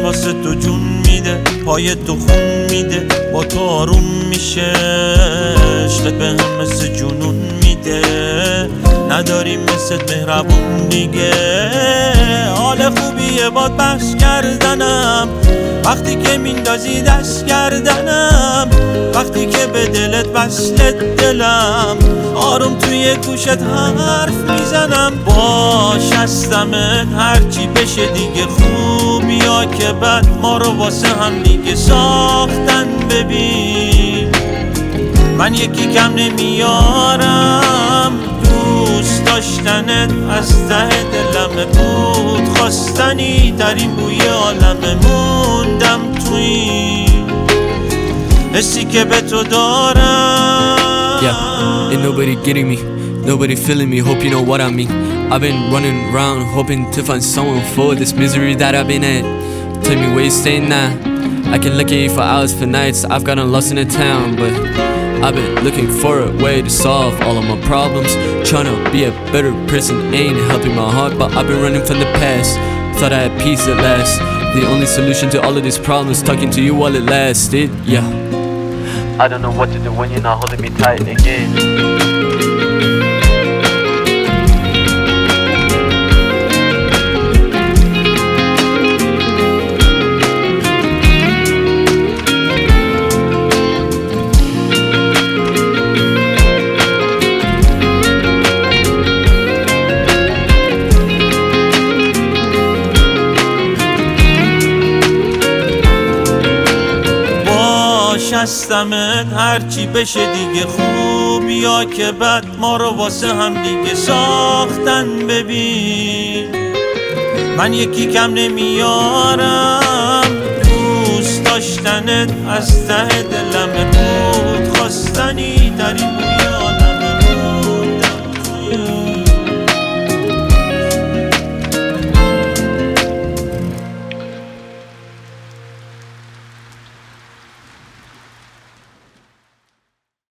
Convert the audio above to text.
واسه تو جون میده، پای تو خون میده، با تو آروم میشه، عشقت به هم مثل جنون میده، نداریم مثل مهربون دیگه. حال خوبیه باد بخش کردنم، وقتی که میندازی دست کردنم، وقتی که به دلت بسته دلم، آروم توی گوشت حرف میزنم. باش هستمت هرچی بشه دیگه، خوبیا که بد ما رو واسه هم دیگه ساختن. ببین من یکی کم نمیارم، دوست داشتنت از ته دلمه بود، خواستنی ترین بوی عالمه، موندم تو این حسی که به تو دارم. Yeah, ain't nobody getting me, nobody feeling me, hope you know what I mean. I've been running around hoping to find someone for this misery that I've been in. Tell me where you staying now, I can look at you for hours, for nights. I've gotten lost in the town, but I've been looking for a way to solve all of my problems, trying to be a better person, ain't helping my heart, but I've been running from the past. Thought I had peace at last, the only solution to all of these problems, talking to you while it lasted, yeah. I don't know what to do when you're not holding me tight again. هستمت هرچی بشه دیگه، خوبیا که بد ما رو واسه هم دیگه ساختن. ببین من یکی کم نمیارم، دوست داشتنت از ته دلمه بود، خواستنی ترین